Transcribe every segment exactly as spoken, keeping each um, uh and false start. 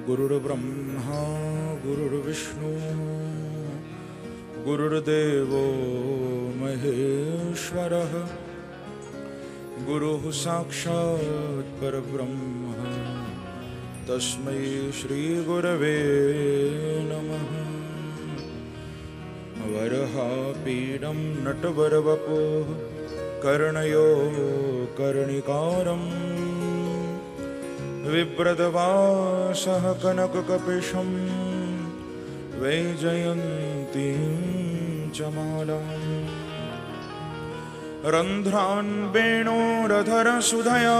गुरुर्ब्रह्मा गुरुर्विष्णु गुरुर्देवो महेश्वरः गुरुः साक्षात् परब्रह्म तस्मै श्रीगुरवे नमः। वरहापीडं नटवरवपुः कर्णयो कर्णिकारम् विप्रदवासः कनककपिशं वैजयन्तीं च मालाम् रन्ध्रान् वेणोरधरसुधया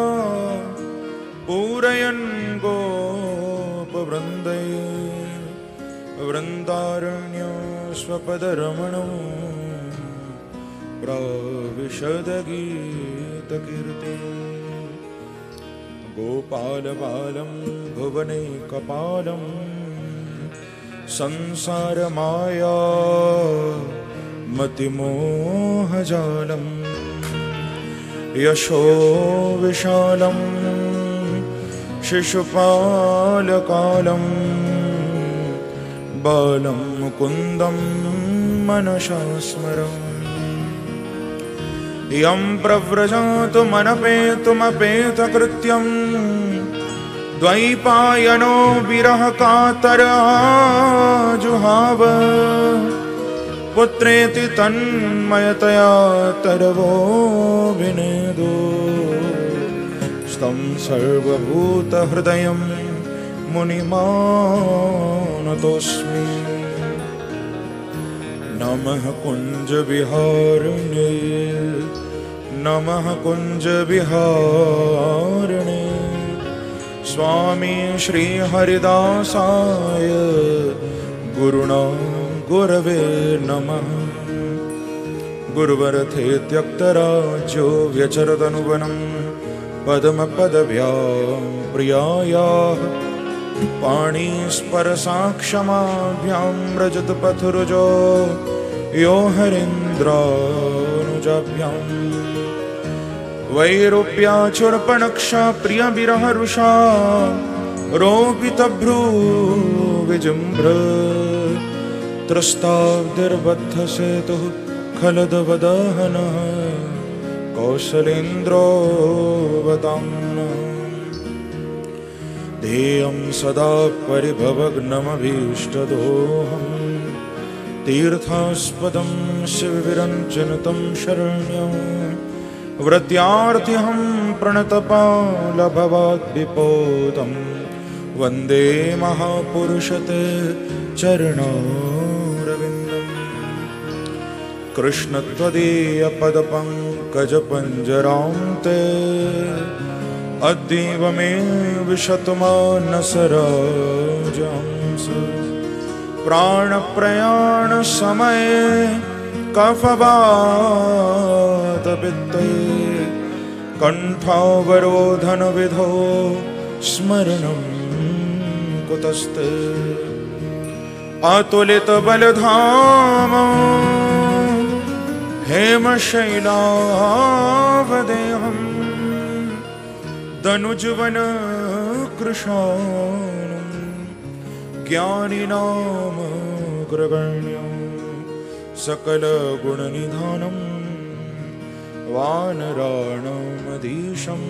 पूरयन् गोपवृन्दै वृन्दारण्य स्वपदरमणो प्रविशदगीतकीर्ति गोपालबालं भुवनैकपालं संसारमाया मतिमोहजालं यशो विशालं शिशुपालकालं बालं मुकुन्दं मनसा स्मरामि। यं प्रव्रजातुमनपेतुमपेतकृत्यं द्वैपायनो विरहकातराजुहाव पुत्रेति तन्मयतया तरवोऽभिनेदो स्तं सर्वभूतहृदयं मुनिमानतोऽस्मि। नमः कुञ्जविहारिणे नमः कुञ्जविहारिणे स्वामी श्रीहरिदासाय गुरुणा गुरवे नमः। गुरुवरथे त्यक्तराज्यो व्यचरदनुवनं पद्मपदव्यां प्रियायाः पाणिस्परसाक्षमाभ्यां रजतपथुरुजो यो हरीन्द्रानुजाभ्याम् वैरूप्याचुर्पणक्षा प्रियविरहरुषा रोपितभ्रूविजृम्भ त्रस्ताब्दिर्बद्धसेतुः खलदवदहनः कौसलेन्द्रो वदाम्नः। ध्येयं सदा परिभवग्नमभीष्टदोहं तीर्थास्पदं शिवविरञ्जनतं शरण्यं व्रत्यार्थिहं प्रणतपालभवाद्विपोतं वन्दे महापुरुषते चरणारविन्दम्। कृष्ण त्वदीयपदपङ्कजपञ्जरां ते अद्यैव मे विशतमानसराजांस प्राणप्रयाणसमये कफवातपित्ते कण्ठावरोधनविधौ स्मरणं कुतस्ते। अतुलितबलधाम हेमशैलावदेहम् दनुजवन कृशानं ज्ञानिनामग्रगण्यं सकलगुणनिधानं वानराणामधीशं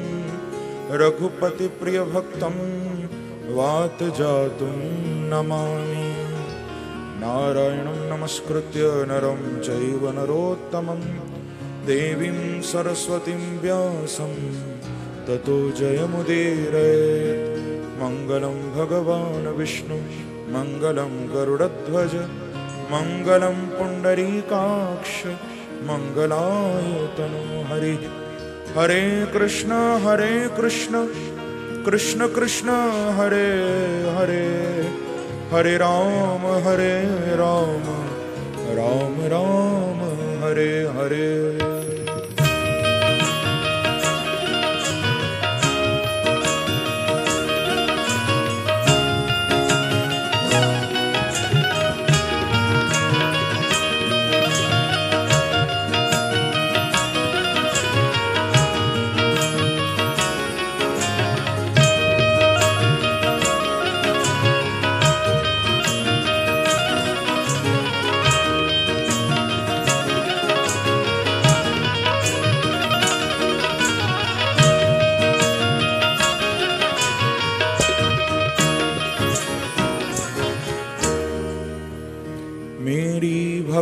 रघुपतिप्रियभक्तं वातजातुं नमामि। नारायणं नमस्कृत्य नरं चैव नरोत्तमं देवीं सरस्वतीं व्यासं ततो जयमुदीरयेत्। मङ्गलं भगवान् विष्णु मङ्गलं गरुडध्वज मङ्गलं पुण्डरीकाक्ष मङ्गलायतनो हरिः। हरे कृष्ण हरे कृष्ण कृष्ण कृष्ण हरे हरे हरे राम हरे राम राम राम हरे हरे।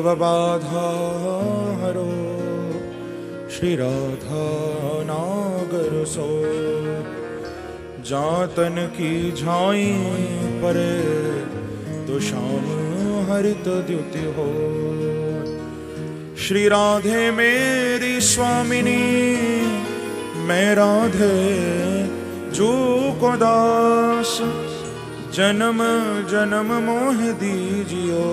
भवबाधा हरो श्री राधा नागर सो जातन की झाई परे तो श्याम हरित द्युति हो। श्री राधे मेरी स्वामिनी मैं राधे जो को दास जन्म जन्म मोह दीजियो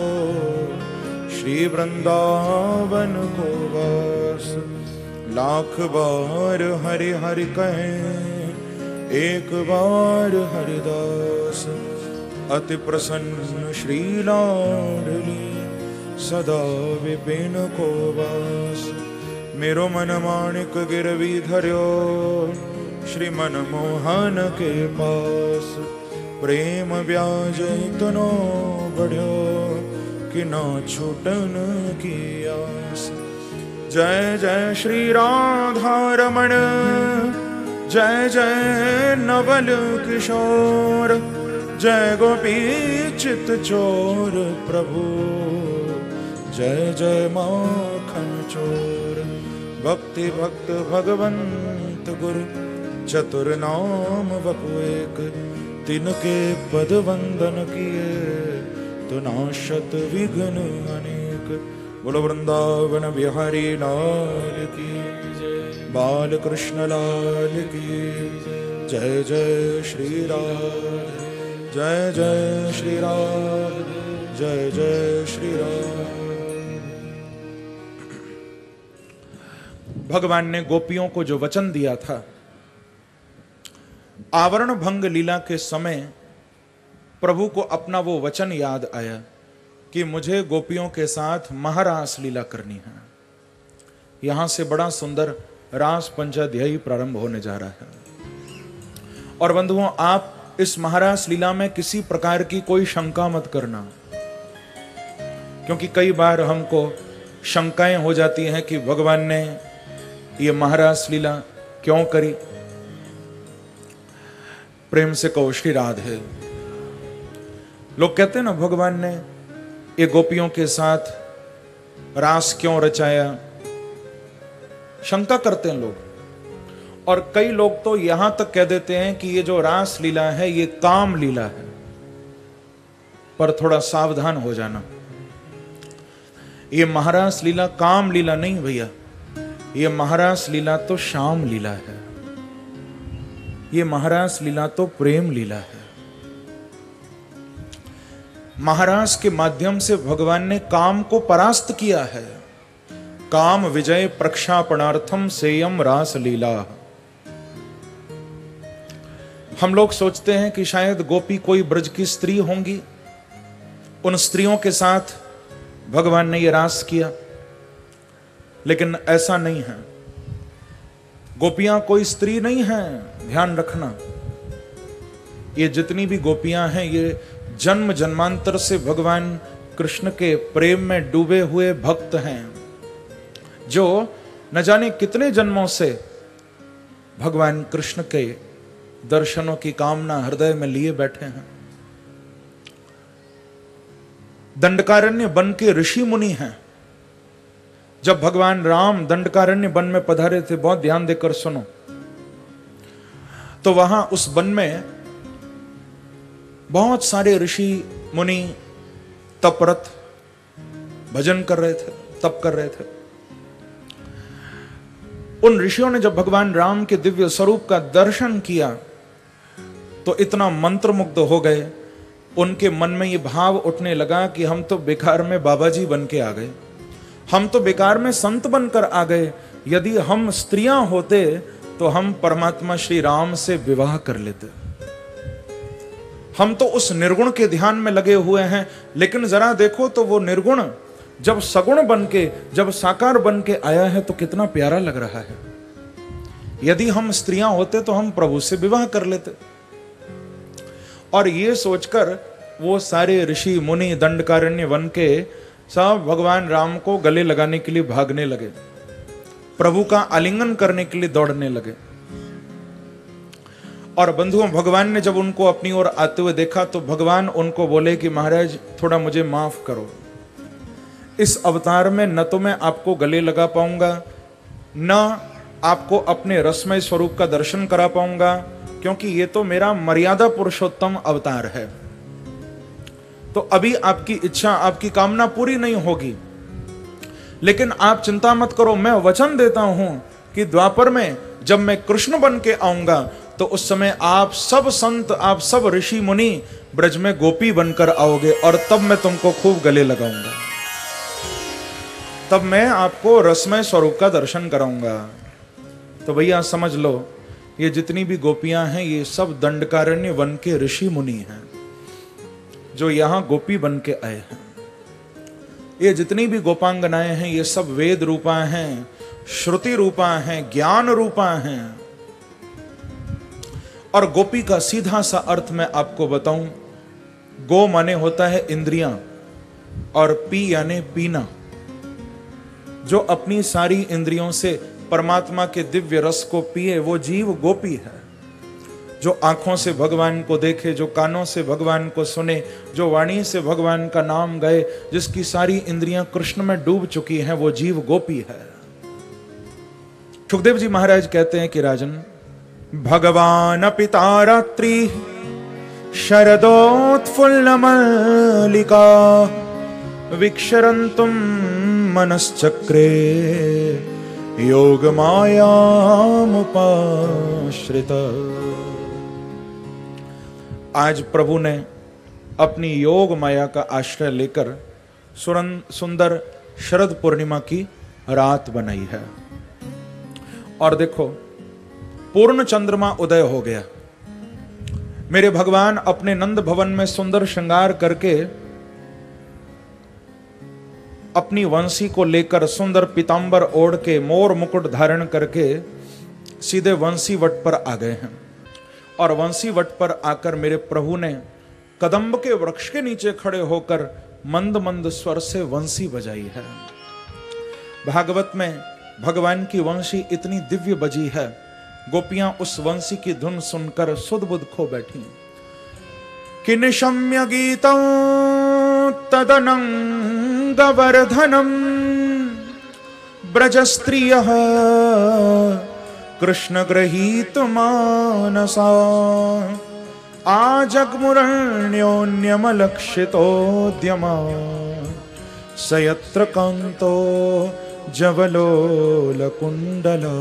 श्री वृंदावन को वास। लाख बार हरि हरि कहें एक बार हरिदास अति प्रसन्न श्री लाडली सदा विपिन को वास। मेरो मन माणिक गिरवी धर्यो श्री मनमोहन के पास प्रेम ब्याज इतनो बढ़्यो कि ना छूटन की आस। जय जय श्री राधा रमण जय जय नवल किशोर जय गोपी चित चोर प्रभु जय जय माखन चोर। भक्ति भक्त भगवंत गुरु चतुर नाम बपु एक तिनके पद वंदन किए तो नाशत विघ्न अनेक। बोलो वृंदावन बिहारी लाल की बाल कृष्ण लाल की जय जय श्री राम जय जय श्री राम जय जय श्री राम। भगवान ने गोपियों को जो वचन दिया था, आवरण भंग लीला के समय प्रभु को अपना वो वचन याद आया कि मुझे गोपियों के साथ महारास लीला करनी है। यहां से बड़ा सुंदर रास पंचाध्यायी प्रारंभ होने जा रहा है। और बंधुओं, आप इस महारास लीला में किसी प्रकार की कोई शंका मत करना, क्योंकि कई बार हमको शंकाएं हो जाती हैं कि भगवान ने ये महारास लीला क्यों करी। प्रेम से कहो श्री राधे। लोग कहते हैं ना, भगवान ने ये गोपियों के साथ रास क्यों रचाया, शंका करते हैं लोग। और कई लोग तो यहां तक कह देते हैं कि ये जो रास लीला है ये काम लीला है। पर थोड़ा सावधान हो जाना, ये महारास लीला काम लीला नहीं भैया, ये महारास लीला तो श्याम लीला है, ये महारास लीला तो प्रेम लीला है। महारास के माध्यम से भगवान ने काम को परास्त किया है। काम विजय प्रक्षापणार्थम सेयम रास लीला। हम लोग सोचते हैं कि शायद गोपी कोई ब्रज की स्त्री होंगी, उन स्त्रियों के साथ भगवान ने यह रास किया, लेकिन ऐसा नहीं है। गोपियां कोई स्त्री नहीं हैं, ध्यान रखना। ये जितनी भी गोपियां हैं ये जन्म जन्मांतर से भगवान कृष्ण के प्रेम में डूबे हुए भक्त हैं, जो न जाने कितने जन्मों से भगवान कृष्ण के दर्शनों की कामना हृदय में लिए बैठे हैं। दंडकारण्य वन के ऋषि मुनि हैं। जब भगवान राम दंडकारण्य वन में पधारे थे, बहुत ध्यान देकर सुनो, तो वहां उस वन में बहुत सारे ऋषि मुनि तपरत भजन कर रहे थे, तप कर रहे थे। उन ऋषियों ने जब भगवान राम के दिव्य स्वरूप का दर्शन किया तो इतना मंत्रमुग्ध हो गए, उनके मन में ये भाव उठने लगा कि हम तो बेकार में बाबा जी बन के आ गए, हम तो बेकार में संत बनकर आ गए। यदि हम स्त्रियां होते तो हम परमात्मा श्री राम से विवाह कर लेते। हम तो उस निर्गुण के ध्यान में लगे हुए हैं, लेकिन जरा देखो तो वो निर्गुण जब सगुण बन के, जब साकार बन के आया है तो कितना प्यारा लग रहा है। यदि हम स्त्रियां होते तो हम प्रभु से विवाह कर लेते। और ये सोचकर वो सारे ऋषि मुनि दंडकारण्य वन के सब भगवान राम को गले लगाने के लिए भागने लगे, प्रभु का आलिंगन करने के लिए दौड़ने लगे। और बंधुओं, भगवान ने जब उनको अपनी ओर आते हुए देखा तो भगवान उनको बोले कि महाराज थोड़ा मुझे माफ करो, इस अवतार में न तो मैं आपको गले लगा पाऊंगा, न आपको अपने रसमय स्वरूप का दर्शन करा पाऊंगा, क्योंकि ये तो मेरा मर्यादा पुरुषोत्तम अवतार है। तो अभी आपकी इच्छा, आपकी कामना पूरी नहीं होगी। लेकिन आप चिंता मत करो, मैं वचन देता हूं कि द्वापर में जब मैं कृष्ण बन के आऊंगा तो उस समय आप सब संत, आप सब ऋषि मुनि ब्रज में गोपी बनकर आओगे और तब मैं तुमको खूब गले लगाऊंगा, तब मैं आपको रसमय स्वरूप का दर्शन कराऊंगा। तो भैया समझ लो, ये जितनी भी गोपियां हैं ये सब दंडकारण्य वन के ऋषि मुनि हैं जो यहां गोपी बन के आए हैं। ये जितनी भी गोपांगनाएं हैं ये सब वेद रूपा हैं, श्रुति रूपा हैं, ज्ञान रूपा हैं। और गोपी का सीधा सा अर्थ मैं आपको बताऊं, गो माने होता है इंद्रियां और पी यानी पीना। जो अपनी सारी इंद्रियों से परमात्मा के दिव्य रस को पिए वो जीव गोपी है। जो आंखों से भगवान को देखे, जो कानों से भगवान को सुने, जो वाणी से भगवान का नाम गाए, जिसकी सारी इंद्रियां कृष्ण में डूब चुकी हैं, वो जीव गोपी है। सुखदेव जी महाराज कहते हैं कि राजन, भगवान पिता रात्रि शरदोत्फुल्ल मल्लिका विक्षरन्तुम मनश्चक्रे योग मायामुपाश्रिता। आज प्रभु ने अपनी योग माया का आश्रय लेकर सुंदर शरद पूर्णिमा की रात बनाई है। और देखो, पूर्ण चंद्रमा उदय हो गया। मेरे भगवान अपने नंद भवन में सुंदर श्रृंगार करके अपनी वंशी को लेकर सुंदर पीतांबर ओढ़ के मोर मुकुट धारण करके सीधे वंशी वट पर आ गए हैं। और वंशी वट पर आकर मेरे प्रभु ने कदम्ब के वृक्ष के नीचे खड़े होकर मंद मंद स्वर से वंशी बजाई है। भागवत में भगवान की वंशी इतनी दिव्य बजी है, गोपियां उस वंशी की धुन सुनकर सुध बुध खो बैठी। कि निशम्य गीतं तदनंगवर्धनम ब्रज स्त्रियः कृष्ण गृहीत मानसा आजग्मुरण्योन्यमलक्षितोद्यमा सयत्र कांतो जवलोलकुंडला।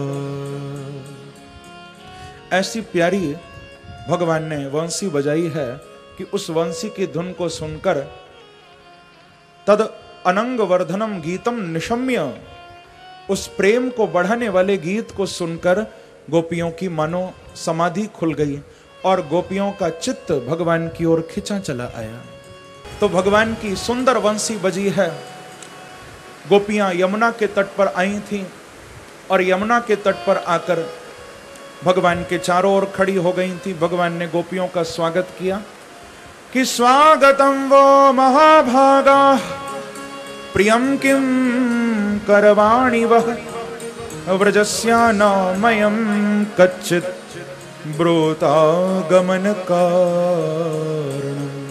ऐसी प्यारी भगवान ने वंशी बजाई है कि उस वंशी की धुन को सुनकर तद अनंग वर्धनम गीतम निशम्य, उस प्रेम को बढ़ाने वाले गीत को सुनकर गोपियों की मनो समाधि खुल गई और गोपियों का चित्त भगवान की ओर खिंचा चला आया। तो भगवान की सुंदर वंशी बजी है। गोपियां यमुना के तट पर आई थीं और यमुना के तट पर आकर भगवान के चारों ओर खड़ी हो गई थी। भगवान ने गोपियों का स्वागत किया कि स्वागतम वो महाभागा प्रियम किम करवाणि वह व्रजस्यानामयं कच्चित् ब्रूतागमन कारणम्।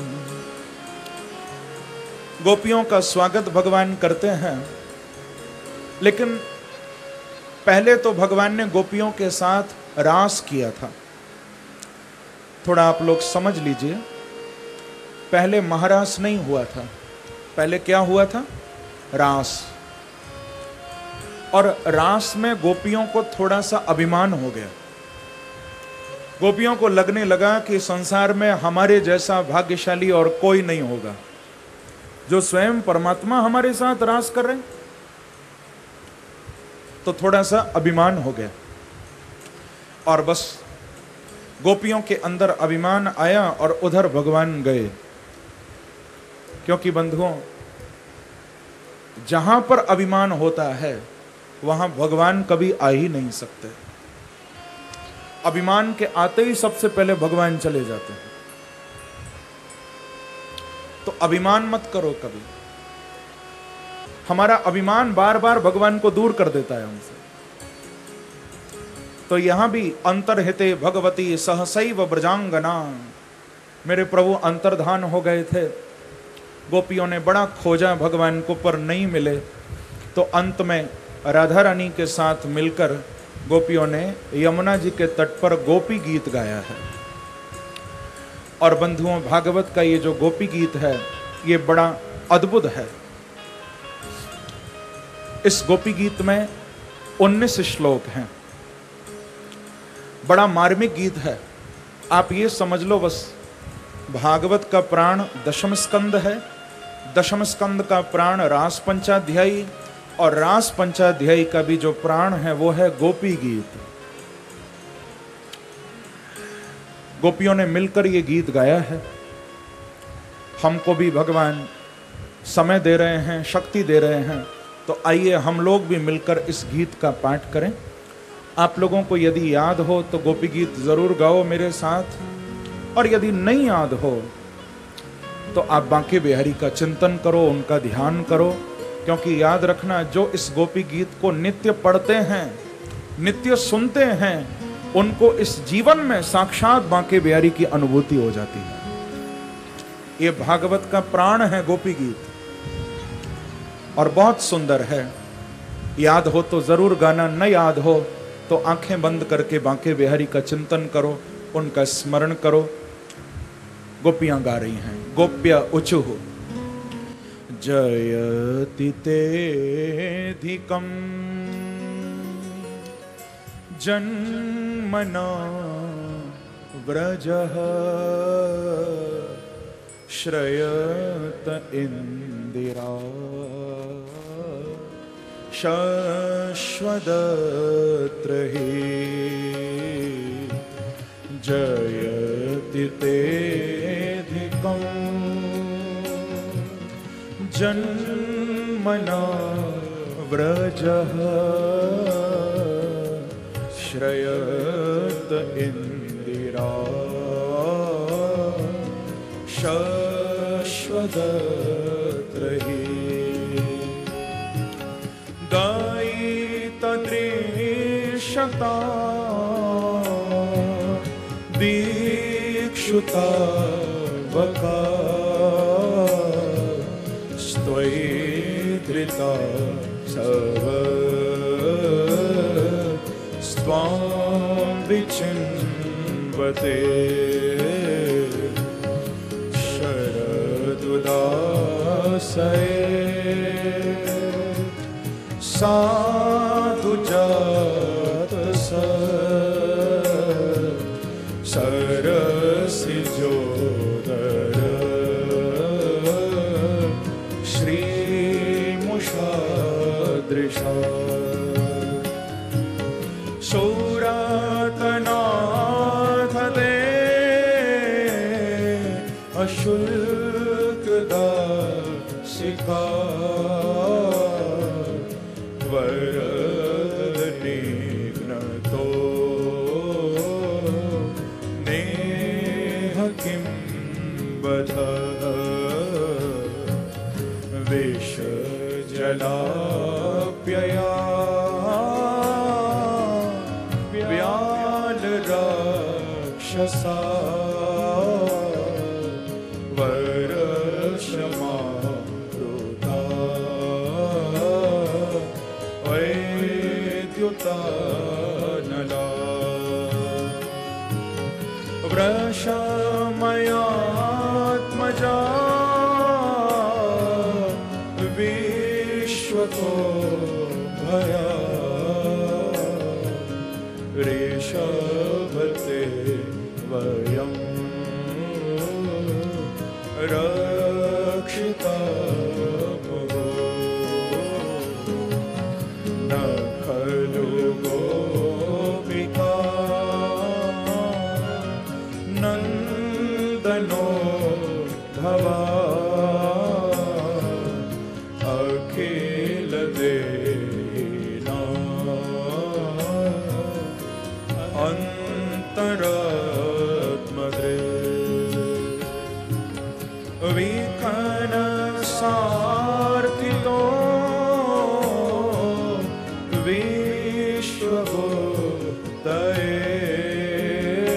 गोपियों का स्वागत भगवान करते हैं, लेकिन पहले तो भगवान ने गोपियों के साथ रास किया था। थोड़ा आप लोग समझ लीजिए, पहले महारास नहीं हुआ था, पहले क्या हुआ था? रास। और रास में गोपियों को थोड़ा सा अभिमान हो गया। गोपियों को लगने लगा कि संसार में हमारे जैसा भाग्यशाली और कोई नहीं होगा जो स्वयं परमात्मा हमारे साथ रास कर रहे हैं। तो थोड़ा सा अभिमान हो गया और बस गोपियों के अंदर अभिमान आया और उधर भगवान गए। क्योंकि बंधुओं, जहां पर अभिमान होता है वहां भगवान कभी आ ही नहीं सकते। अभिमान के आते ही सबसे पहले भगवान चले जाते हैं। तो अभिमान मत करो कभी। हमारा अभिमान बार बार भगवान को दूर कर देता है हमसे। तो यहां भी अंतर्हिते भगवती सहसैव ब्रजांगना, मेरे प्रभु अंतर्धान हो गए थे गोपियों ने बड़ा खोजा भगवान को पर नहीं मिले, तो अंत में राधा रानी के साथ मिलकर गोपियों ने यमुना जी के तट पर गोपी गीत गाया है। और बंधुओं, भागवत का ये जो गोपी गीत है ये बड़ा अद्भुत है। इस गोपी गीत में उन्नीस श्लोक हैं, बड़ा मार्मिक गीत है। आप ये समझ लो बस, भागवत का प्राण दशम स्कंद है, दशम स्कंद का प्राण रास पंचाध्यायी, और रास पंचाध्यायी का भी जो प्राण है वो है गोपी गीत। गोपियों ने मिलकर ये गीत गाया है। हमको भी भगवान समय दे रहे हैं, शक्ति दे रहे हैं, तो आइए हम लोग भी मिलकर इस गीत का पाठ करें। आप लोगों को यदि याद हो तो गोपी गीत जरूर गाओ मेरे साथ, और यदि नहीं याद हो तो आप बांके बिहारी का चिंतन करो, उनका ध्यान करो, क्योंकि याद रखना, जो इस गोपी गीत को नित्य पढ़ते हैं, नित्य सुनते हैं, उनको इस जीवन में साक्षात बांके बिहारी की अनुभूति हो जाती है। ये भागवत का प्राण है गोपी गीत, और बहुत सुंदर है। याद हो तो जरूर गाना, न याद हो तो आंखें बंद करके बांके बिहारी का चिंतन करो, उनका स्मरण करो। गोपियां गा रही हैं, गोप्य उचुः जयति तेऽधिकं जन्मना व्रजः श्रयत इंदिरा शश्वदत्र हि जयति तेऽधिकं जन्मना व्रजः श्रयत इंदिरा शश्वदत्र हि दयितदृश्यता दीक्षुता वका स्त्वैधृता सव स्वां विचिन्वते शरदुदासये साधु जात सरसिजोदर श्रीमुषादृशा सौरातनाथ दे अशुल्क दासिका वरदनिघ्नतो नेह किं बधः विषजलाप्यया व्यालराक्षसा वरक्षमारुता वैद्युतानला वृषमयात्मजा विश्वतो भया ऋषभते वयं रक्षिता भवो न खलु गोपिका नन्दनो धवा अखिल देना अंतरात्मदे विखन सार्थितो विश्वभूतये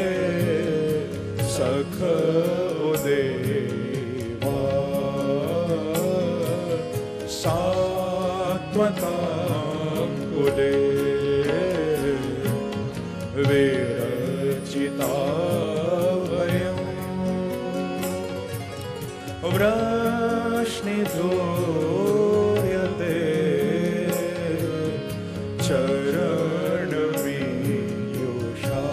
सख उदेवा विरचिता वयं वृष्णिधूर्यते चरणमीयुषा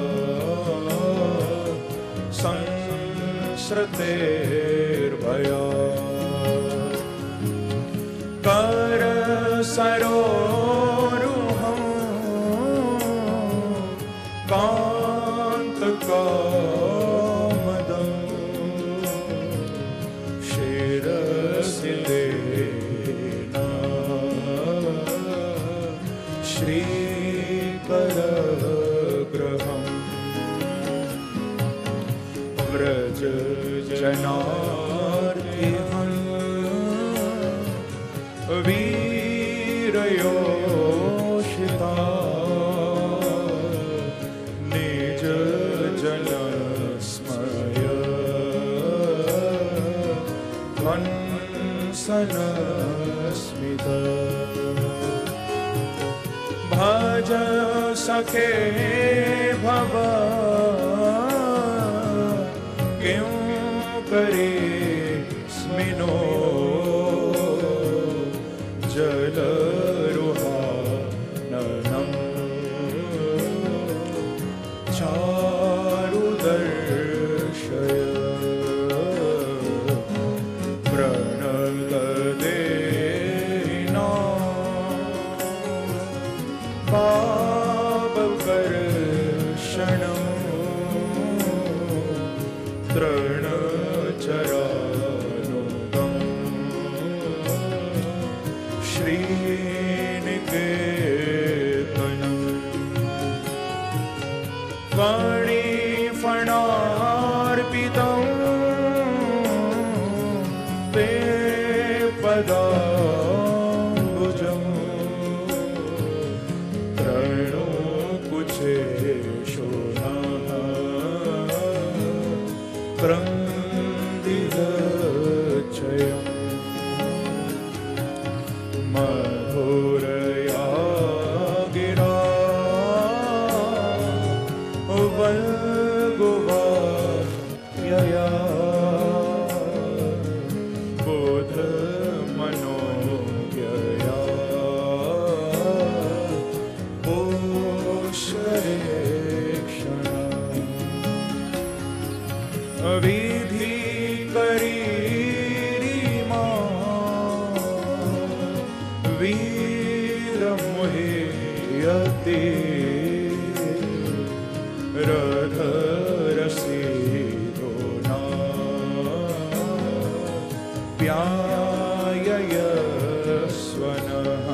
संसृतेर्भया करसरोरुहं कान्तकामदं शिरसि लेना श्रीकरग्रहम् व्रज जनार्तिहं वीरयोषिता निज जनस्मय हंसनस्मित भज सखे भव क्यों करे स्मिनो जलरुहाननं चारुदर्शय प्रणतदेहिना पावकर्षणं तृणचरानुगं श्रीनिकेतनं फणिफणार्पितं ते पदाम्बुजं तृणोकुचेषु नः क्रन्दिलचयम् मधुरया गिरा वल्गुवायया बोधमनोज्ञया पोषरेक्षणा विधि करीरिमा वीरमुह्यते रथरसीदोना प्याययस्वनः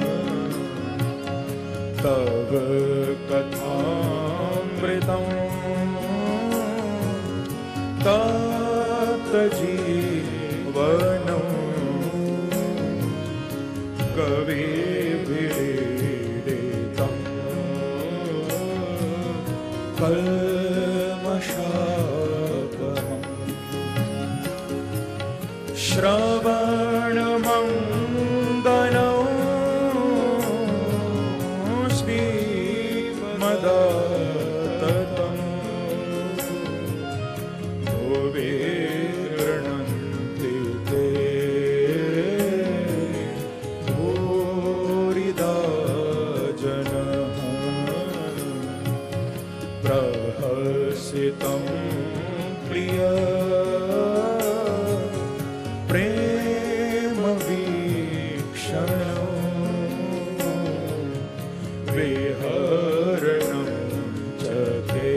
तव कथामृतं तत्जीवनं कविभिरीडितं कल्मषापहम् श्रवणमङ्गलौ श्रीमदाततं भुवि गृह्णन्ति ते भूरिदा जनः प्रहसितं प्रिय प्रेम वीक्षणं विहरणं च ते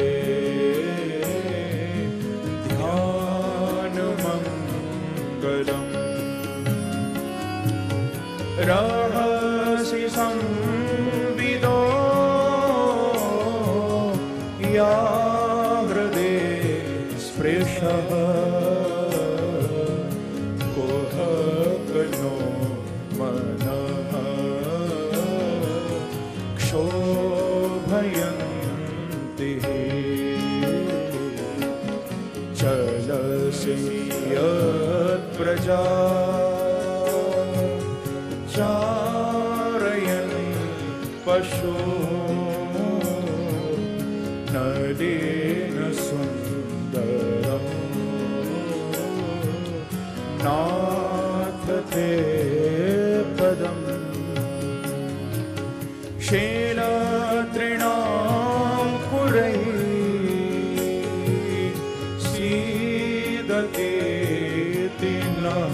ध्यानमङ्गलम् रहसि संविदो या हृदे स्पृशः कुहकनो मनः क्षोभयन्ति चलसि यत्प्रजा चारयन् पशु नलिन सुन्दरं नाथ ते पदम् शैलतृणाङ्कुरैः सीदतेति नः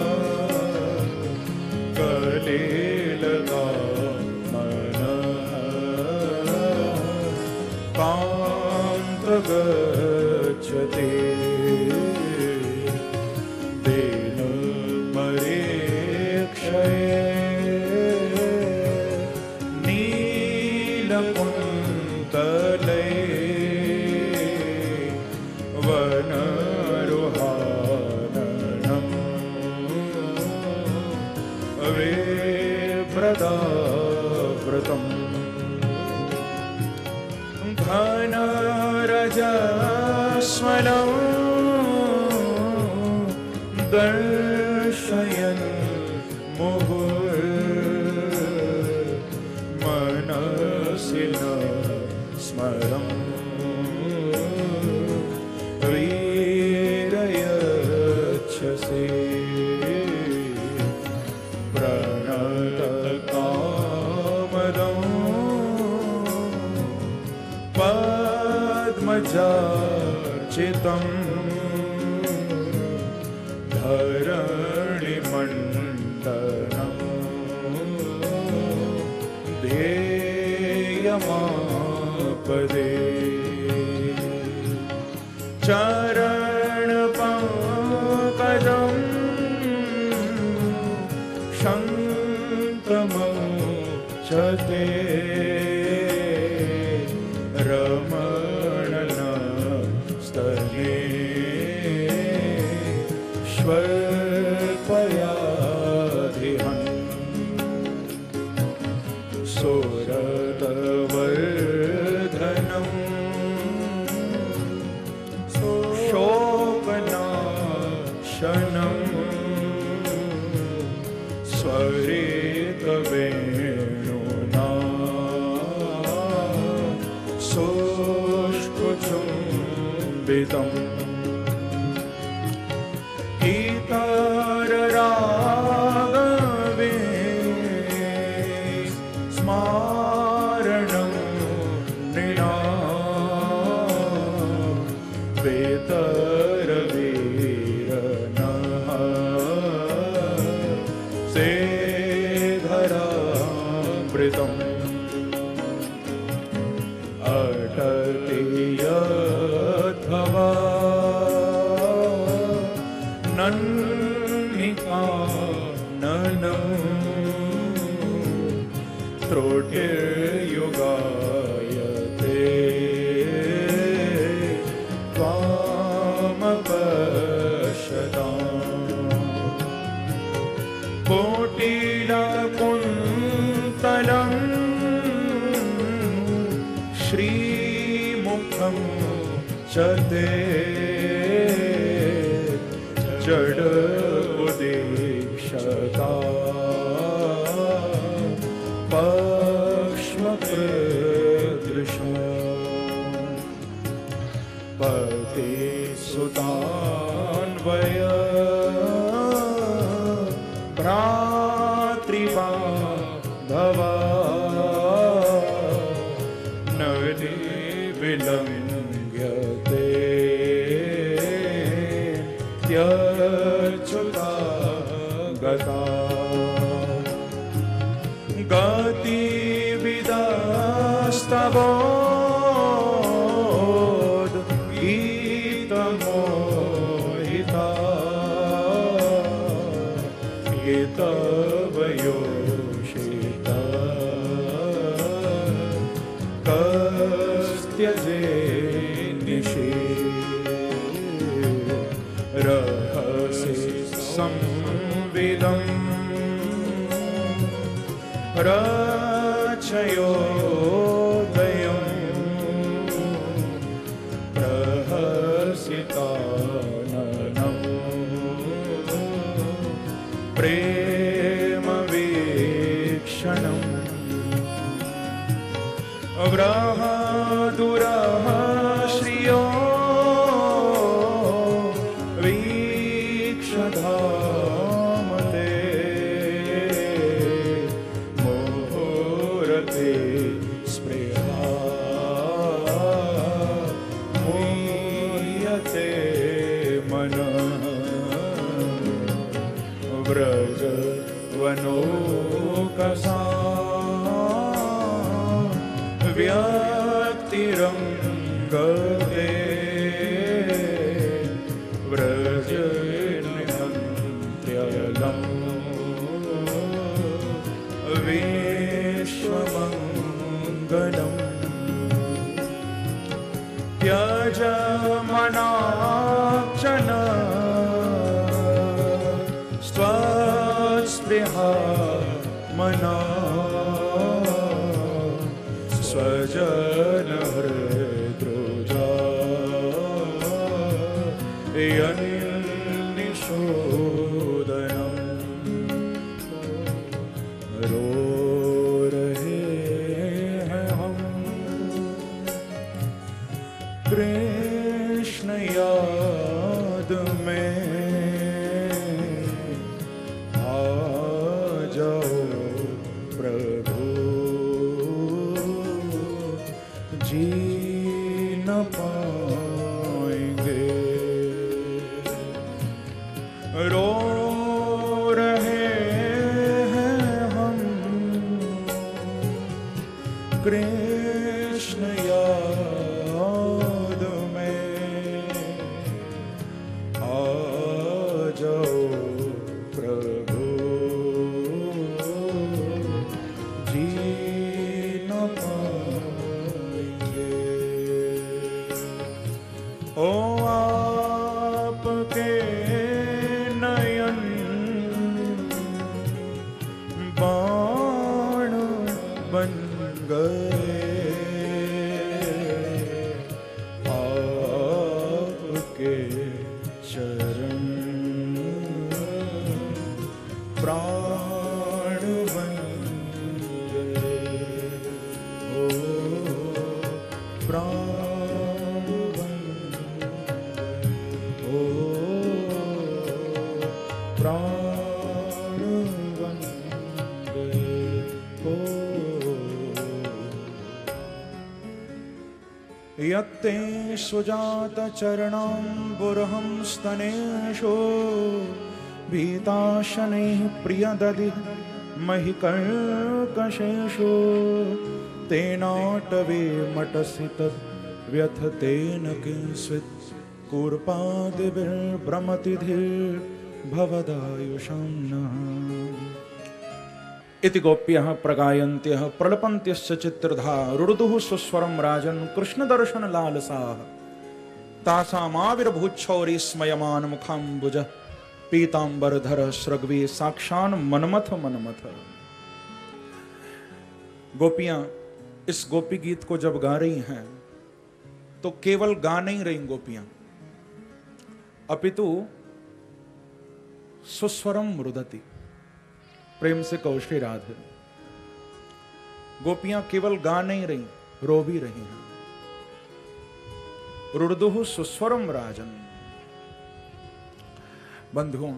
कलेलता गच्छते देन परीक्षये नीलकुन्तले वनरुहाननम् वेव्रताव्रतम् घनरजस्वलं दर्शयन् मुहुर्मनसि न स्मरं वीरयच्छसे प्रणतकामदम् पद्मजार्चितं धरणिमण्डनं ध्येयमापदे चरणपङ्कजं शन्तमुच्यते रमणनस्तने स्वल्पयाधिहन् सोरतवर्धनम् शोकनाशनम् स्वरितवेणुना सोष्ठचुम्बितम् इतररागवे स्मारणं नृणां वेतरवीरनः सेधरामृतम् अटति यद्भवा नन्निकाननं त्रुटिर्युगायते त्वामपश्यताम् कोटिलकुन्तलं श्रीमुखं च ते जड उदीक्षता पक्ष्मप्रदृशम् पतिसुतान्वय भ्रातृवा भवा नदि विलङ्घ्यते त्यच्युता गता गतिविदास्तवोद गीतमोहिता गीतवयोषिता कस्त्यजे निशि रहसि संविदम् रचयोदयं प्रहसिताननं प्रेमवीक्षणम् बृहदुरः श्रियो वीक्षधाम ते मुहूर्ते स्पृहा मुह्यते मनः व्रज वनोकसा व्यक्तिरंगते व्रज निहन्त्यलं विश्वमङ्गलम् त्यज मनाक्षन स्वस्पृहा मना स्वजन हृद्रोजा यन्निशोदनम् रो रहे हैं हम कृष्ण याद में आ जाओ प्रभु जी न पाएंगे रो रहे हैं हम कृष्ण याद में आ जाओ प्रभु जी न पाएंगे ओ आपके नयन बाण बन गए आपके चरण प्राण बन गए ओ प्राण बन गए ओ प्राण बन गए ओ यत्ते सुजात चरणाम्बुरहं स्तनेषु भीताशनैः प्रियदधिः महि कर्कशेषु तेनाटवे मटसि तद् व्यथतेन किंस्वित् कूर्पादिभिर्भ्रमति धीर्भवदायुषां नः इति गोप्यः प्रगायन्त्यः प्रलपन्त्यश्च चित्रधा रुरुदुः सुस्वरं राजन् कृष्णदर्शन लालसाः तासामाविर्भूच्छौरी स्मयमान मुखाम्बुजः पीताम्बरधरः सृग्वी साक्षान् मनमथ मनमथ। गोपियां इस गोपी गीत को जब गा रही हैं तो केवल गा नहीं रही गोपियां, अपितु सुस्वरम रुदति, प्रेम से कौशे राधे। गोपियां केवल गा नहीं रही, रो भी रही हैं। रुर्दुः सुस्वरम राजन। बंधुओं,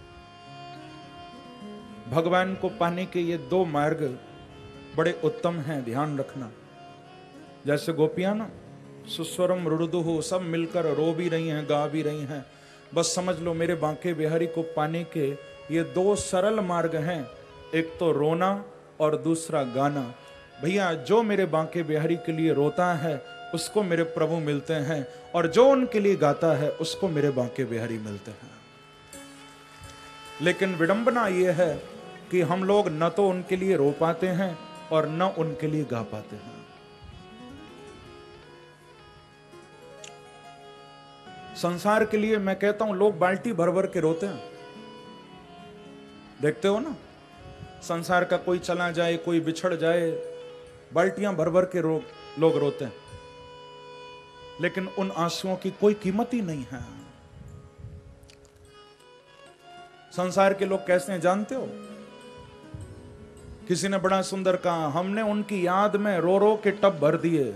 भगवान को पाने के ये दो मार्ग बड़े उत्तम हैं, ध्यान रखना। जैसे गोपियां ना सुस्वरम रुर्दुः सब मिलकर रो भी रही हैं, गा भी रही हैं। बस समझ लो मेरे बांके बिहारी को पाने के ये दो सरल मार्ग हैं, एक तो रोना और दूसरा गाना। भैया जो मेरे बांके बिहारी के लिए रोता है उसको मेरे प्रभु मिलते हैं, और जो उनके लिए गाता है उसको मेरे बांके बिहारी मिलते हैं। लेकिन विडंबना यह है कि हम लोग न तो उनके लिए रो पाते हैं और न उनके लिए गा पाते हैं। संसार के लिए मैं कहता हूं लोग बाल्टी भर भर के रोते हैं, देखते हो ना। संसार का कोई चला जाए, कोई बिछड़ जाए, बाल्टियां भर भर के रो, लोग रोते हैं, लेकिन उन आंसुओं की कोई कीमत ही नहीं है। संसार के लोग कैसे हैं जानते हो? किसी ने बड़ा सुंदर कहा, हमने उनकी याद में रो रो के टब भर दिए,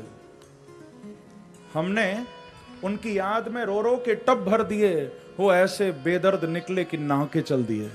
हमने उनकी याद में रो रो के टब भर दिए, वो ऐसे बेदर्द निकले कि नहा के चल दिए।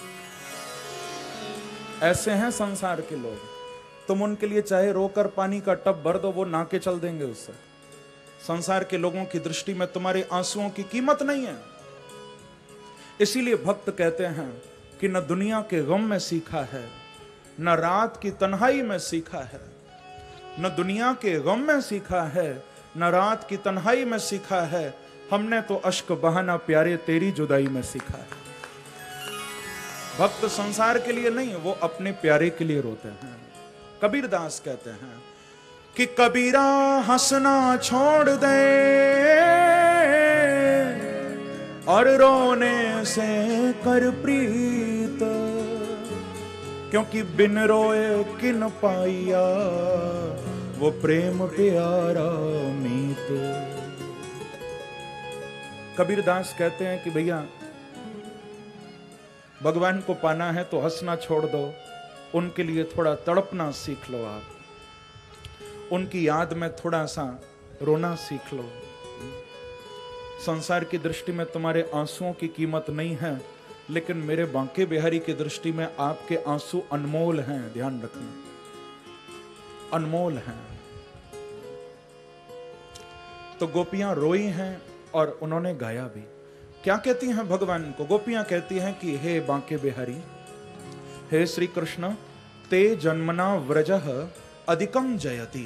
ऐसे हैं संसार के लोग। तुम उनके लिए चाहे रोकर पानी का टब भर दो, वो नहा के चल देंगे उससे। संसार के लोगों की दृष्टि में तुम्हारे आंसुओं की कीमत नहीं है। इसीलिए भक्त कहते हैं कि न दुनिया के गम में सीखा है, न रात की तन्हाई में सीखा है। न दुनिया के गम में सीखा है, न रात की तन्हाई में सीखा है, हमने तो अश्क बहाना प्यारे तेरी जुदाई में सीखा है। भक्त संसार के लिए नहीं, वो अपने प्यारे के लिए रोते हैं। कबीरदास कहते हैं कि कबीरा हंसना छोड़ दे और रोने से कर प्रीत, क्योंकि बिन रोए किन पाइया वो प्रेम प्यारा मीत। कबीरदास कहते हैं कि भैया भगवान को पाना है तो हंसना छोड़ दो, उनके लिए थोड़ा तड़पना सीख लो, आप उनकी याद में थोड़ा सा रोना सीख लो। संसार की दृष्टि में तुम्हारे आंसुओं की कीमत नहीं है, लेकिन मेरे बांके बिहारी की दृष्टि में आपके आंसू अनमोल हैं। ध्यान रखना, अनमोल हैं। तो गोपियां रोई हैं और उन्होंने गाया भी। क्या कहती हैं भगवान को? गोपियां कहती हैं कि हे बांके बिहारी, हे श्री कृष्ण, ते जन्मना व्रजः अधिकम जयति।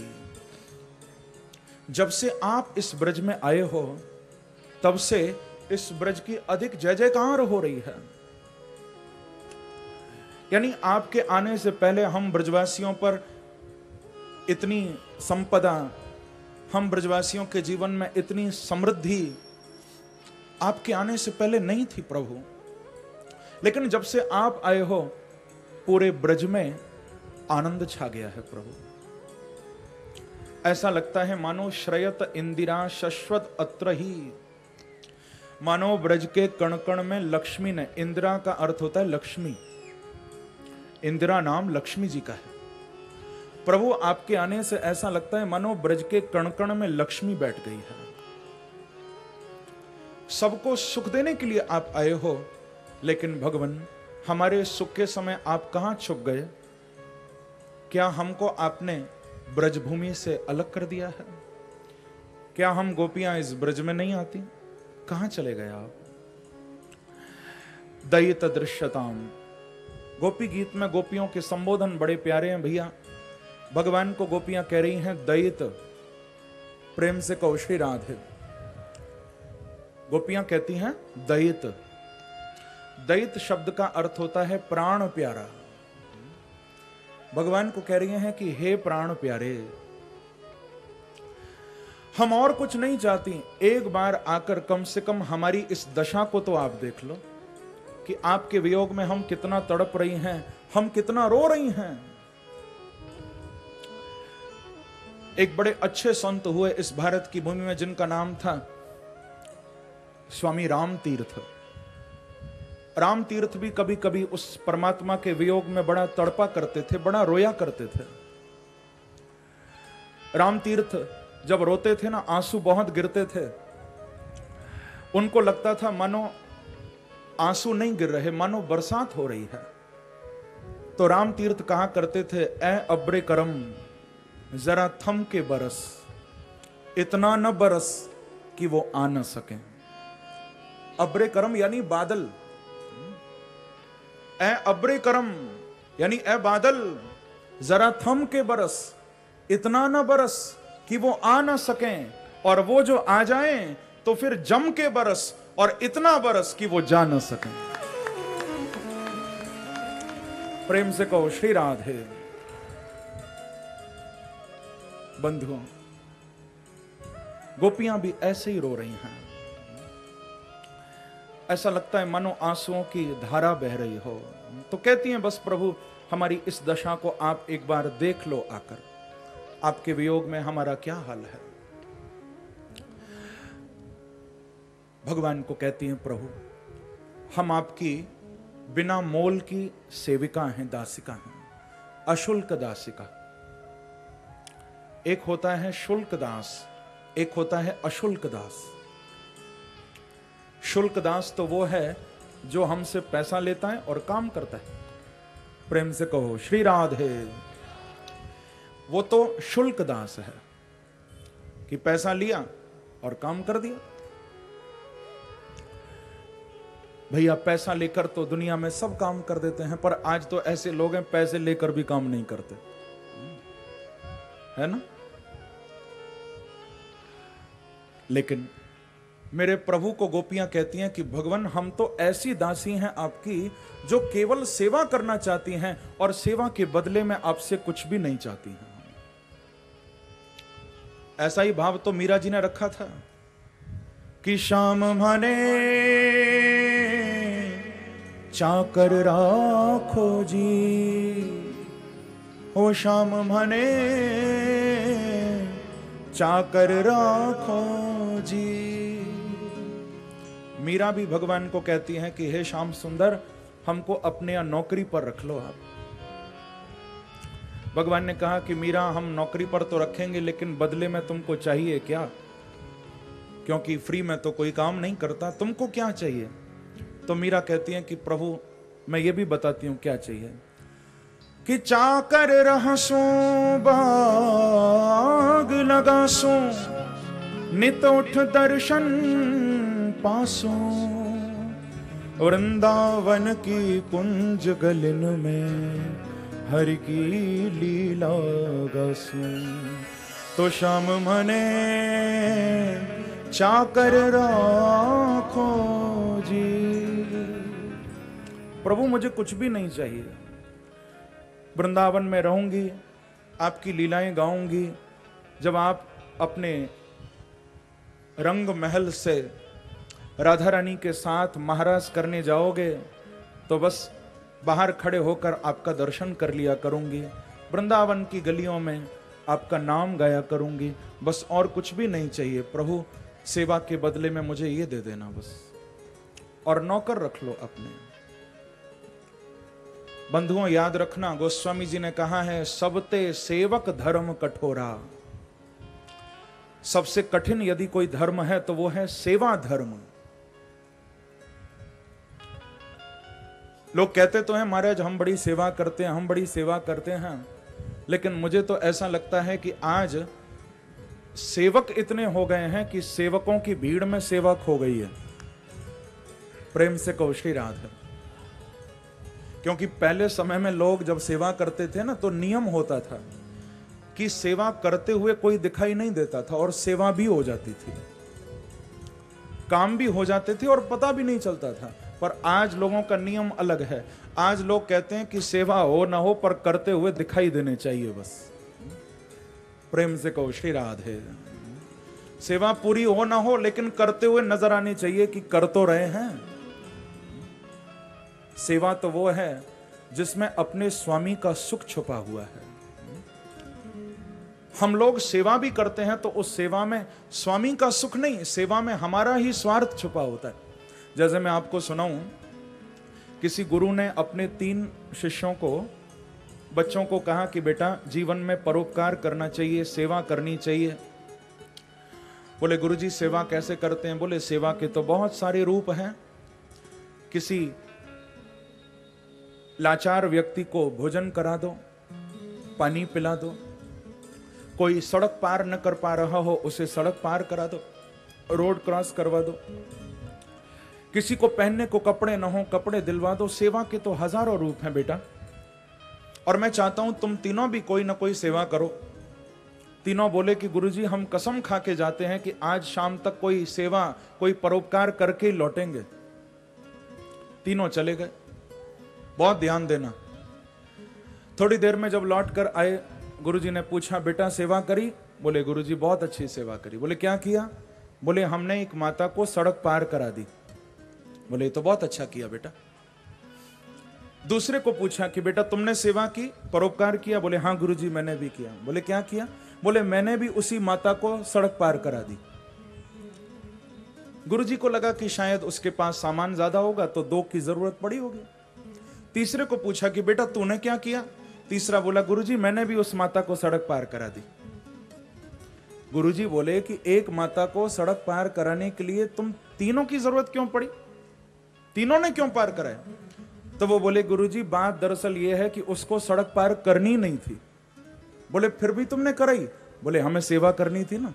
जब से आप इस ब्रज में आए हो, तब से इस ब्रज की अधिक जय जयकार हो रही है। यानी आपके आने से पहले हम ब्रजवासियों पर इतनी संपदा, हम ब्रजवासियों के जीवन में इतनी समृद्धि आपके आने से पहले नहीं थी प्रभु। लेकिन जब से आप आए हो, पूरे ब्रज में आनंद छा गया है प्रभु। ऐसा लगता है मानो श्रयत इंदिरा शश्वत अत्र ही, मानो ब्रज के कण कण में लक्ष्मी ने, इंदिरा का अर्थ होता है लक्ष्मी, इंदिरा नाम लक्ष्मी जी का है। प्रभु आपके आने से ऐसा लगता है मानो ब्रज के कण कण में लक्ष्मी बैठ गई है। सबको सुख देने के लिए आप आए हो, लेकिन भगवान हमारे सुख के समय आप कहां छुप गए? क्या हमको आपने ब्रजभूमि से अलग कर दिया है? क्या हम गोपियां इस ब्रज में नहीं आती? कहां चले गए आप? दयित दृश्यताम, गोपी गीत में गोपियों के संबोधन बड़े प्यारे हैं भैया। भगवान को गोपियां कह रही हैं दयित, प्रेम से कहो श्री राधे। गोपियां कहती हैं दयित। दयित शब्द का अर्थ होता है प्राण प्यारा। भगवान को कह रही हैं कि हे प्राण प्यारे, हम और कुछ नहीं चाहती, एक बार आकर कम से कम हमारी इस दशा को तो आप देख लो कि आपके वियोग में हम कितना तड़प रही हैं, हम कितना रो रही हैं। एक बड़े अच्छे संत हुए इस भारत की भूमि में, जिनका नाम था स्वामी राम तीर्थ। राम तीर्थ भी कभी कभी उस परमात्मा के वियोग में बड़ा तड़पा करते थे, बड़ा रोया करते थे। राम तीर्थ जब रोते थे ना, आंसू बहुत गिरते थे। उनको लगता था मानो आंसू नहीं गिर रहे, मानो बरसात हो रही है। तो राम तीर्थ कहा करते थे, ए अब्रे करम जरा थम के बरस, इतना न बरस कि वो आ न सके। अब्रे करम यानी बादल, ए अब्रे करम यानी ए बादल, जरा थम के बरस, इतना न बरस कि वो आ न सके, और वो जो आ जाएं तो फिर जम के बरस, और इतना बरस कि वो जा न सके। प्रेम से कहो श्री राधे। बंधुओं, गोपियां भी ऐसे ही रो रही हैं। ऐसा लगता है मानो आंसुओं की धारा बह रही हो। तो कहती हैं बस प्रभु, हमारी इस दशा को आप एक बार देख लो आकर, आपके वियोग में हमारा क्या हाल है। भगवान को कहती हैं प्रभु, हम आपकी बिना मोल की सेविका हैं, दासिका हैं। अशुल्क दासिका। एक होता है शुल्क दास, एक होता है अशुल्क दास। शुल्क दास तो वो है जो हमसे पैसा लेता है और काम करता है। प्रेम से कहो श्री राधे। वो तो शुल्क दास है कि पैसा लिया और काम कर दिया। भैया पैसा लेकर तो दुनिया में सब काम कर देते हैं, पर आज तो ऐसे लोग हैं पैसे लेकर भी काम नहीं करते, है ना। लेकिन मेरे प्रभु को गोपियां कहती हैं कि भगवान हम तो ऐसी दासी हैं आपकी जो केवल सेवा करना चाहती हैं और सेवा के बदले में आपसे कुछ भी नहीं चाहती हैं। ऐसा ही भाव तो मीरा जी ने रखा था कि श्याम माने चाकर राखो जी, ओ श्याम माने चाकर राखो जी। मीरा भी भगवान को कहती हैं कि हे श्याम सुंदर हमको अपने यहाँ नौकरी पर रख लो आप। भगवान ने कहा कि मीरा हम नौकरी पर तो रखेंगे लेकिन बदले में तुमको चाहिए क्या, क्योंकि फ्री में तो कोई काम नहीं करता, तुमको क्या चाहिए। तो मीरा कहती हैं कि प्रभु मैं ये भी बताती हूं क्या चाहिए कि चाकर रहसो बाग लगासो नित उठ दर्शन पासो, वृंदावन की कुंज गलिन में हरि की लीला गासो। तो श्याम मने चाकर राखो जी। प्रभु मुझे कुछ भी नहीं चाहिए, वृंदावन में रहूंगी, आपकी लीलाएं गाऊंगी। जब आप अपने रंग महल से राधा रानी के साथ महाराज करने जाओगे तो बस बाहर खड़े होकर आपका दर्शन कर लिया करूंगी, वृंदावन की गलियों में आपका नाम गाया करूंगी, बस और कुछ भी नहीं चाहिए। प्रभु सेवा के बदले में मुझे ये दे देना बस, और नौकर रख लो अपने। बंधुओं याद रखना, गोस्वामी जी ने कहा है सबते सेवक धर्म कठोरा। सबसे कठिन यदि कोई धर्म है तो वो है सेवा धर्म। लोग कहते तो हैं महाराज हम बड़ी सेवा करते हैं, हम बड़ी सेवा करते हैं, लेकिन मुझे तो ऐसा लगता है कि आज सेवक इतने हो गए हैं कि सेवकों की भीड़ में सेवा खो गई है। प्रेम से कहो श्री राधे। क्योंकि पहले समय में लोग जब सेवा करते थे ना तो नियम होता था कि सेवा करते हुए कोई दिखाई नहीं देता था और सेवा भी हो जाती थी, काम भी हो जाते थे और पता भी नहीं चलता था। पर आज लोगों का नियम अलग है। आज लोग कहते हैं कि सेवा हो ना हो पर करते हुए दिखाई देने चाहिए बस। प्रेम से कहो श्री राधे। सेवा पूरी हो ना हो लेकिन करते हुए नजर आनी चाहिए कि कर तो रहे हैं। सेवा तो वो है जिसमें अपने स्वामी का सुख छुपा हुआ है। हम लोग सेवा भी करते हैं तो उस सेवा में स्वामी का सुख नहीं, सेवा में हमारा ही स्वार्थ छुपा होता है। जैसे मैं आपको सुनाऊं, किसी गुरु ने अपने तीन शिष्यों को, बच्चों को कहा कि बेटा जीवन में परोपकार करना चाहिए, सेवा करनी चाहिए। बोले गुरुजी सेवा कैसे करते हैं? बोले सेवा के तो बहुत सारे रूप हैं। किसी लाचार व्यक्ति को भोजन करा दो, पानी पिला दो, कोई सड़क पार न कर पा रहा हो उसे सड़क पार करा दो, रोड क्रॉस करवा दो, किसी को पहनने को कपड़े न हो कपड़े दिलवा दो। सेवा के तो हजारों रूप हैं बेटा, और मैं चाहता हूं तुम तीनों भी कोई ना कोई सेवा करो। तीनों बोले कि गुरुजी हम कसम खा के जाते हैं कि आज शाम तक कोई सेवा, कोई परोपकार करके लौटेंगे। तीनों चले गए। बहुत ध्यान देना। थोड़ी देर में जब लौट कर आए, गुरुजी ने पूछा बेटा सेवा करी? बोले गुरुजी बहुत अच्छी सेवा करी। बोले क्या किया? बोले हमने एक माता को सड़क पार करा दी। बोले तो बहुत अच्छा किया बेटा। दूसरे को पूछा कि बेटा तुमने सेवा की, परोपकार किया? बोले हाँ गुरुजी मैंने भी किया। बोले क्या किया? बोले मैंने भी उसी माता को सड़क पार करा दी। गुरुजी को लगा कि शायद उसके पास सामान ज्यादा होगा तो दो की जरूरत पड़ी होगी। तीसरे को पूछा कि बेटा तूने क्या किया? तीसरा बोला गुरुजी मैंने भी उस माता को सड़क पार करा दी। गुरुजी बोले कि एक माता को सड़क पार कराने के लिए तुम तीनों की जरूरत क्यों पड़ी, तीनों ने क्यों पार कराया? तो वो बोले गुरुजी बात दरअसल ये है कि उसको सड़क पार करनी नहीं थी। बोले फिर भी तुमने कराई? बोले हमें सेवा करनी थी ना,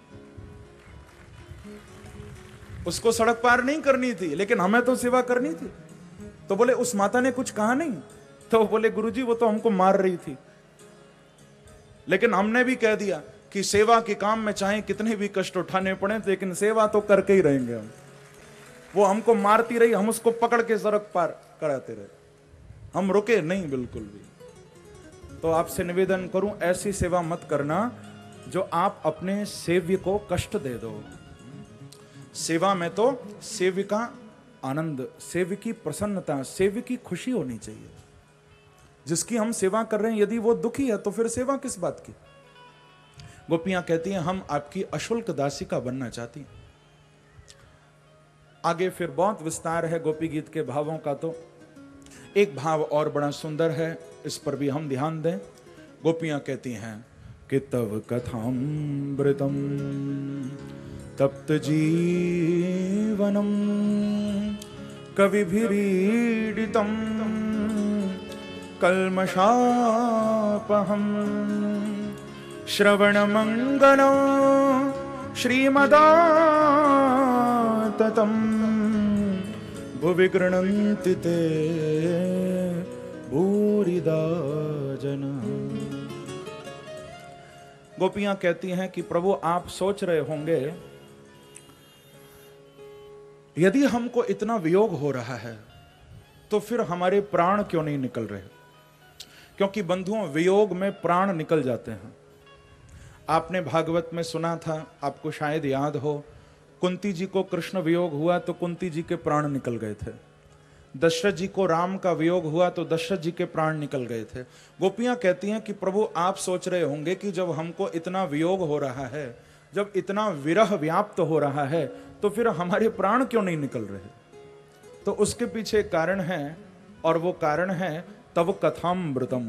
उसको सड़क पार नहीं करनी थी लेकिन हमें तो सेवा करनी थी। तो बोले उस माता ने कुछ कहा नहीं? तो बोले गुरुजी वो तो हमको मार रही थी, लेकिन हमने भी कह दिया कि सेवा के काम में चाहे कितने भी कष्ट उठाने पड़े लेकिन सेवा तो करके ही रहेंगे हम। वो हमको मारती रही, हम उसको पकड़ के सड़क पार कराते रहे, हम रुके नहीं बिल्कुल भी। तो आपसे निवेदन करूं ऐसी सेवा मत करना जो आप अपने सेव्य को कष्ट दे दो। सेवा में तो सेव्य का आनंद, सेव्य की प्रसन्नता, सेव्य की खुशी होनी चाहिए। जिसकी हम सेवा कर रहे हैं यदि वो दुखी है तो फिर सेवा किस बात की? गोपियां कहती हैं हम आपकी अशुल्क दासिका बनना चाहती हैं। आगे फिर बहुत विस्तार है गोपी गीत के भावों का। तो एक भाव और बड़ा सुंदर है, इस पर भी हम ध्यान दें। गोपियां कहती हैं कि तव कथामृतम तप्त जीवनम कविभिरीडितम कल्मषापहम श्रवणमंगलं श्रीमदाततं भुवि गृह्णन्ति ते भूरिदा जनाः। गोपियां कहती हैं कि प्रभु आप सोच रहे होंगे यदि हमको इतना वियोग हो रहा है तो फिर हमारे प्राण क्यों नहीं निकल रहे? क्योंकि बंधुओं वियोग में प्राण निकल जाते हैं। आपने भागवत में सुना था, आपको शायद याद हो, कुंती जी को कृष्ण वियोग हुआ तो कुंती जी के प्राण निकल गए थे। दशरथ जी को राम का वियोग हुआ तो दशरथ जी के प्राण निकल गए थे। गोपियां कहती हैं कि प्रभु आप सोच रहे होंगे कि जब हमको इतना वियोग हो रहा है, जब इतना विरह व्याप्त हो रहा है तो फिर हमारे प्राण क्यों नहीं निकल रहे? तो उसके पीछे कारण है और वो कारण है तव कथामृतम।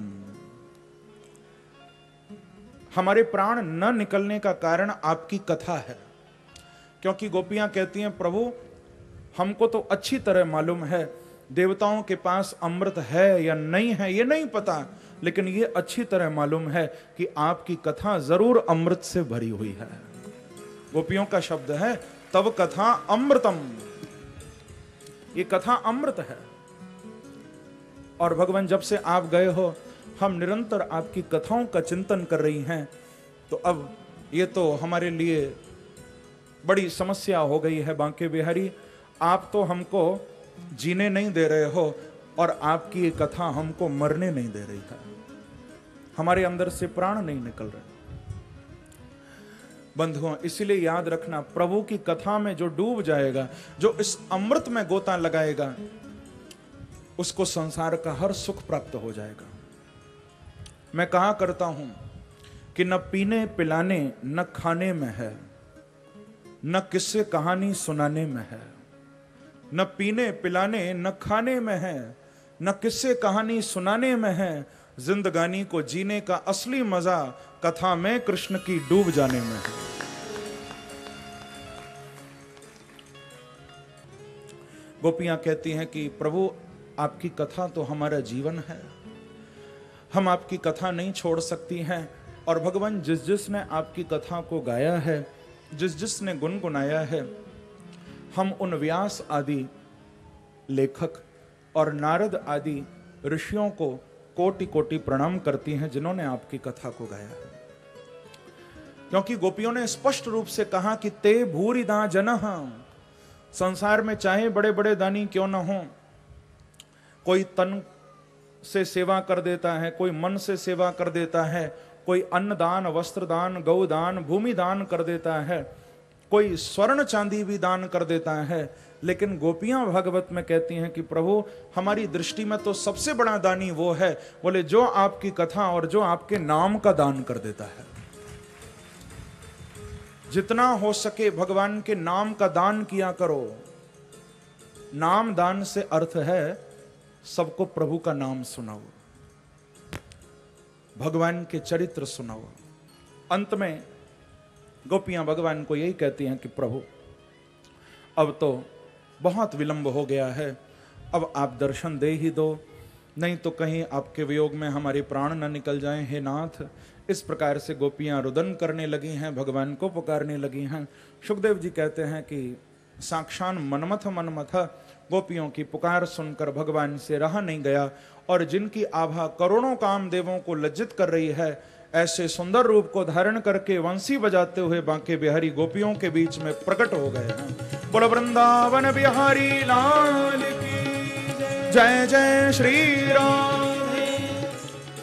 हमारे प्राण न निकलने का कारण आपकी कथा है। क्योंकि गोपियां कहती हैं प्रभु हमको तो अच्छी तरह मालूम है देवताओं के पास अमृत है या नहीं है ये नहीं पता, लेकिन ये अच्छी तरह मालूम है कि आपकी कथा जरूर अमृत से भरी हुई है। गोपियों का शब्द है तव कथा अमृतम, ये कथा अमृत है। और भगवान जब से आप गए हो हम निरंतर आपकी कथाओं का चिंतन कर रही हैं, तो अब ये तो हमारे लिए बड़ी समस्या हो गई है बांके बिहारी। आप तो हमको जीने नहीं दे रहे हो और आपकी ये कथा हमको मरने नहीं दे रही है, हमारे अंदर से प्राण नहीं निकल रहे। बंधुओं इसीलिए याद रखना प्रभु की कथा में जो डूब जाएगा, जो इस अमृत में गोता लगाएगा, उसको संसार का हर सुख प्राप्त हो जाएगा। मैं कहा करता हूं कि न पीने पिलाने न खाने में है, न किस्से कहानी सुनाने में है। न पीने पिलाने न खाने में है, न किस्से कहानी सुनाने में है। जिंदगानी को जीने का असली मजा कथा में कृष्ण की डूब जाने में है। गोपियां कहती हैं कि प्रभु आपकी कथा तो हमारा जीवन है, हम आपकी कथा नहीं छोड़ सकती हैं। और भगवान जिस जिसने आपकी कथा को गाया है, जिस जिसने गुनगुनाया है, हम उन व्यास आदि लेखक और नारद आदि ऋषियों को कोटि कोटि प्रणाम करती हैं जिन्होंने आपकी कथा को गाया है। क्योंकि गोपियों ने स्पष्ट रूप से कहा कि ते भूरिदा जनः, संसार में चाहे बड़े बड़े दानी क्यों न हो, कोई तन से सेवा कर देता है, कोई मन से सेवा कर देता है, कोई अन्न दान, वस्त्र दान, गौ दान, भूमि दान कर देता है, कोई स्वर्ण चांदी भी दान कर देता है। लेकिन गोपियां भागवत में कहती हैं कि प्रभु हमारी दृष्टि में तो सबसे बड़ा दानी वो है, बोले जो आपकी कथा और जो आपके नाम का दान कर देता है। जितना हो सके भगवान के नाम का दान किया करो। नाम दान से अर्थ है सबको प्रभु का नाम सुनाओ। भगवान के चरित्र सुनाओ। अंत में गोपियां भगवान को यही कहती हैं कि प्रभु अब तो बहुत विलंब हो गया है, अब आप दर्शन दे ही दो, नहीं तो कहीं आपके वियोग में हमारे प्राण न निकल जाएं हे नाथ। इस प्रकार से गोपियां रुदन करने लगी हैं, भगवान को पुकारने लगी हैं। सुखदेव जी कहते हैं कि साक्षात मनमथ मनमथ गोपियों की पुकार सुनकर भगवान से रहा नहीं गया, और जिनकी आभा करोड़ों कामदेवों को लज्जित कर रही है, ऐसे सुंदर रूप को धारण करके वंशी बजाते हुए बांके बिहारी गोपियों के बीच में प्रकट हो गए हैं। बोलो वृंदावन बिहारी लाल की जय जय श्री राम।